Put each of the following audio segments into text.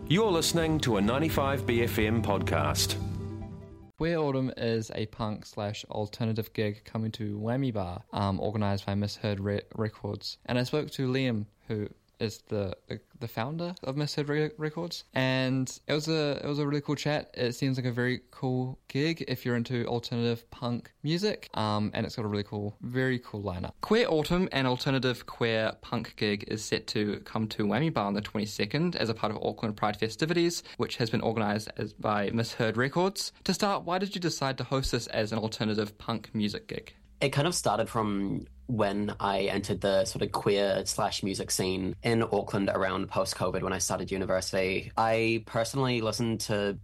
You're listening to a 95BFM podcast. Queer Autumn is a punk/alternative gig coming to Whammy Bar, organised by Misheard Records. And I spoke to Liam, who is the founder of Misheard Records, and it was a really cool chat. It seems like a very cool gig if you're into alternative punk music, and it's got a very cool lineup. Queer Autumn, an alternative queer punk gig, is set to come to Whammy Bar on the 22nd as a part of Auckland Pride festivities, which has been organised by Misheard Records. To start, why did you decide to host this as an alternative punk music gig? It kind of started from when I entered the sort of queer/music scene in Auckland around post-COVID when I started university. I personally listen to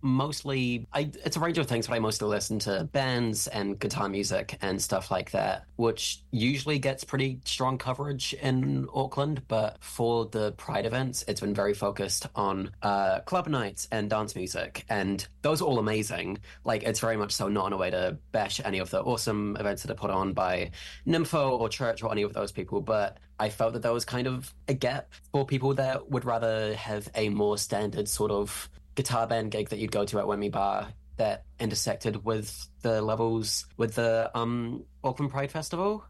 it's a range of things, but I mostly listen to bands and guitar music and stuff like that, which usually gets pretty strong coverage in Auckland. But for the Pride events, it's been very focused on club nights and dance music, and those are all amazing. Like, it's very much so not in a way to bash any of the awesome events that are put on by Nympho or Church or any of those people, but I felt that there was kind of a gap for people that would rather have a more standard sort of guitar band gig that you'd go to at Whammy Bar that intersected with the levels with the Auckland Pride Festival.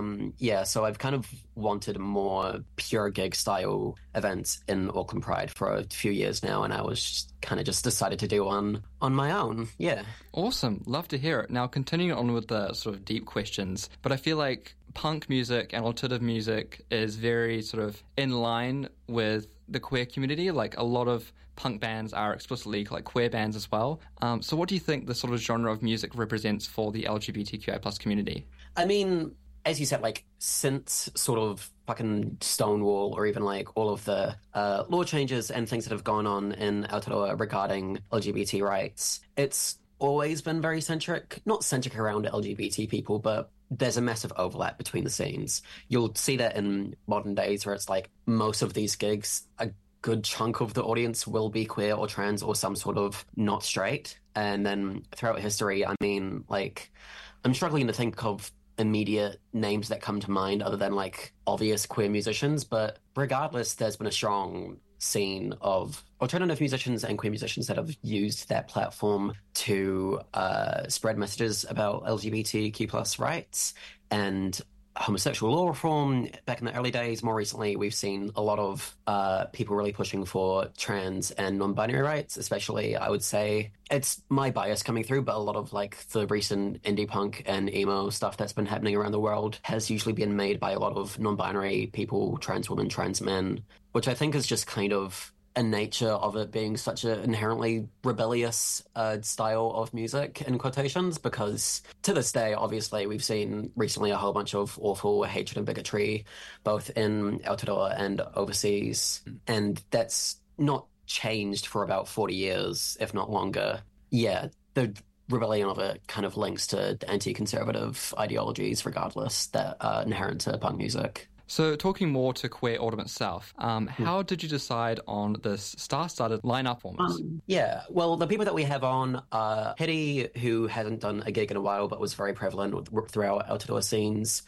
So I've kind of wanted more pure gig style events in Auckland Pride for a few years now, and I was just decided to do one on my own. Yeah. Awesome. Love to hear it. Now, continuing on with the sort of deep questions, but I feel like punk music and alternative music is very sort of in line with the queer community. Like, a lot of punk bands are explicitly like queer bands as well. So what do you think the sort of genre of music represents for the LGBTQI plus community? I mean, as you said, like, since sort of fucking Stonewall, or even like all of the law changes and things that have gone on in Aotearoa regarding LGBT rights, it's always been very not centric around LGBT people, but there's a massive overlap between the scenes. You'll see that in modern days where it's like most of these gigs, a good chunk of the audience will be queer or trans or some sort of not straight. And then throughout history, I mean, like, I'm struggling to think of immediate names that come to mind other than like obvious queer musicians, but regardless, there's been a strong scene of alternative musicians and queer musicians that have used that platform to spread messages about LGBTQ plus rights and homosexual law reform back in the early days. More recently, we've seen a lot of people really pushing for trans and non-binary rights, especially, I would say, it's my bias coming through, but a lot of like the recent indie punk and emo stuff that's been happening around the world has usually been made by a lot of non-binary people, trans women, trans men, which I think is just kind of a nature of it being such an inherently rebellious style of music, in quotations, because to this day, obviously, we've seen recently a whole bunch of awful hatred and bigotry, both in Aotearoa and overseas, and that's not changed for about 40 years, if not longer. Yeah, the rebellion of it kind of links to anti-conservative ideologies, regardless, that are inherent to punk music. So talking more to Queer Autumn itself, how did you decide on this star-studded lineup almost? Well, the people that we have on are Hetty, who hasn't done a gig in a while but was very prevalent throughout Aotearoa scenes.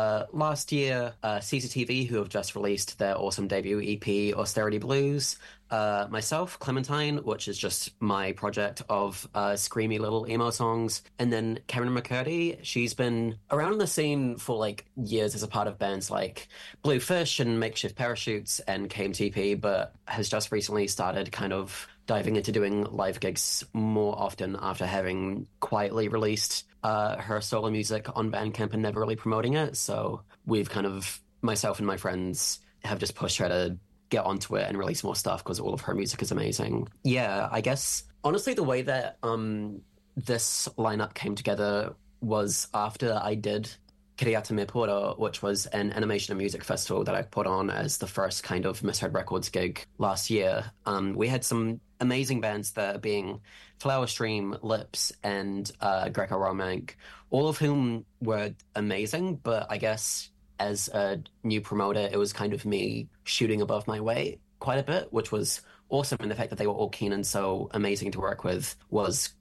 Last year, CCTV, who have just released their awesome debut EP, Austerity Blues. Myself, Clementine, which is just my project of screamy little emo songs. And then Cameron McCurdy, she's been around the scene for like years as a part of bands like Bluefish and Makeshift Parachutes and KMTP, but has just recently started kind of diving into doing live gigs more often after having quietly released her solo music on Bandcamp and never really promoting it. So we've kind of, myself and my friends, have just pushed her to get onto it and release more stuff because all of her music is amazing. Yeah, I guess, honestly, the way that this lineup came together was after I did Kiriata Me Pora, which was an animation and music festival that I put on as the first kind of Misheard Records gig last year. We had some amazing bands there, being Flower Stream, Lips, and Greco Romank, all of whom were amazing, but I guess as a new promoter, it was kind of me shooting above my weight quite a bit, which was awesome. And the fact that they were all keen and so amazing to work with was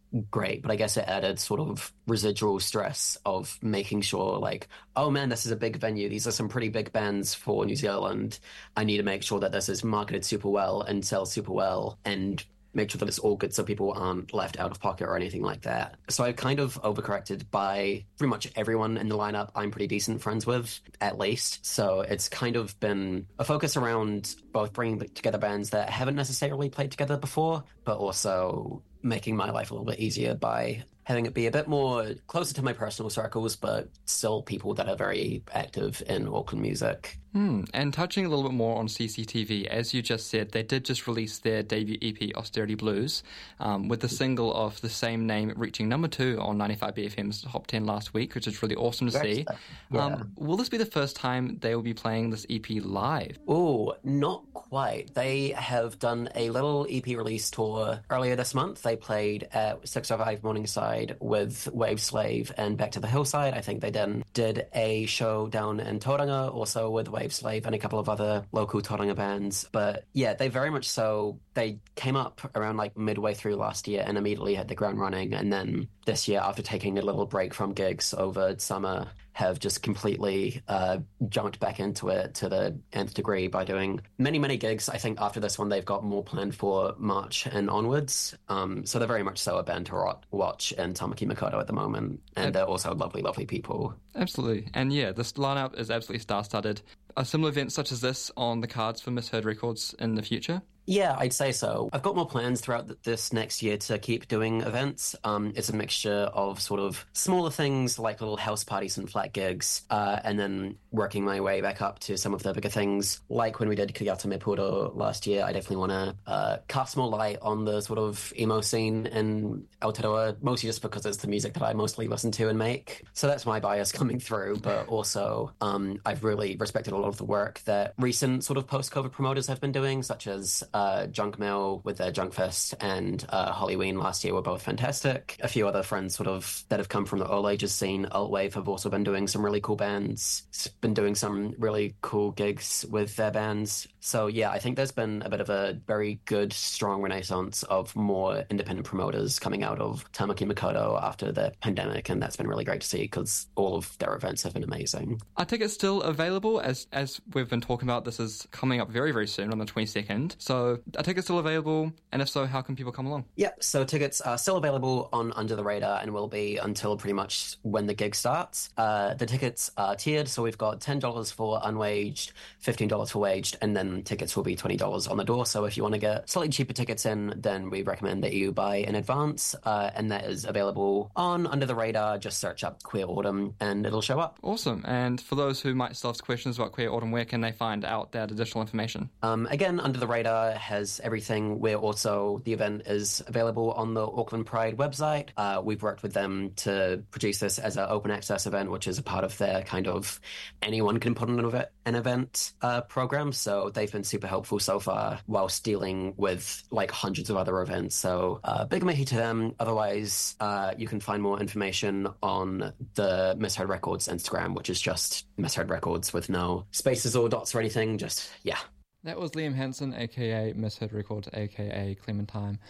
great, but I guess it added sort of residual stress of making sure, like, oh man, this is a big venue. These are some pretty big bands for New Zealand. I need to make sure that this is marketed super well and sells super well and make sure that it's all good so people aren't left out of pocket or anything like that. So I kind of overcorrected by pretty much everyone in the lineup I'm pretty decent friends with, at least. So it's kind of been a focus around both bringing together bands that haven't necessarily played together before, but also making my life a little bit easier by having it be a bit more closer to my personal circles, but still people that are very active in Auckland music. And touching a little bit more on CCTV, as you just said, they did just release their debut EP, Austerity Blues, with the single of the same name reaching number 2 on 95BFM's Top 10 last week, which is really awesome to see. Yeah. Will this be the first time they will be playing this EP live? Oh, not quite. They have done a little EP release tour earlier this month. They played at 605 Morningside with Wave Slave and Back to the Hillside. I think they then did a show down in Tauranga, also with Wave Slave and a couple of other local Tauranga bands. But yeah, they very much so. They came up around like midway through last year and immediately hit the ground running. And then this year, after taking a little break from gigs over summer, have just completely jumped back into it to the nth degree by doing many, many gigs. I think after this one, they've got more planned for March and onwards. So they're very much so a band to watch in Tamaki Makaurau at the moment. And they're also lovely, lovely people. Absolutely. And yeah, this lineup is absolutely star-studded. Are similar events such as this on the cards for Misheard Records in the future? Yeah, I'd say so. I've got more plans throughout this next year to keep doing events. It's a mixture of sort of smaller things like little house parties and flat gigs, and then working my way back up to some of the bigger things. Like when we did Kiriata Me Puro last year, I definitely want to cast more light on the sort of emo scene in Aotearoa, mostly just because it's the music that I mostly listen to and make. So that's my bias coming through, but also I've really respected a lot of the work that recent sort of post-COVID promoters have been doing, such as Junk Mill with their Junk Fest and Hollyween last year were both fantastic. A few other friends sort of that have come from the all ages scene, Altwave, have also been doing some really cool bands, been doing some really cool gigs with their bands. So yeah, I think there's been a bit of a very good, strong renaissance of more independent promoters coming out of Tamaki Makaurau after the pandemic, and that's been really great to see because all of their events have been amazing. Are tickets still available? As we've been talking about, this is coming up very, very soon on the 22nd. So are tickets still available? And if so, how can people come along? Yeah, so tickets are still available on Under the Radar and will be until pretty much when the gig starts. The tickets are tiered, so we've got $10 for unwaged, $15 for waged, and then tickets will be $20 on the door. So if you want to get slightly cheaper tickets in, then we recommend that you buy in advance, and that is available on Under the Radar. Just search up Queer Autumn and it'll show up. Awesome. And for those who might still have questions about Queer Autumn, where can they find out that additional information? Again, Under the Radar has everything. We're also, the event is available on the Auckland Pride website. We've worked with them to produce this as an open access event, which is a part of their kind of anyone can put on an event program. So they've been super helpful so far whilst dealing with like hundreds of other events. So big mihi to them. Otherwise, you can find more information on the Misheard Records Instagram, which is just Misheard Records with no spaces or dots or anything. Just, yeah. That was Liam Hansen, a.k.a. Misheard Records, a.k.a. Clementine,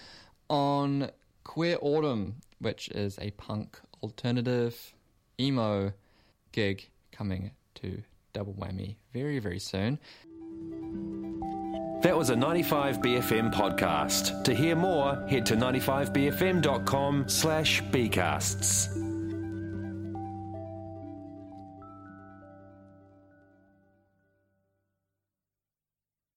on Queer Autumn, which is a punk alternative emo gig coming to Double Whammy very, very soon. That was a 95BFM podcast. To hear more, head to 95bfm.com/bcasts.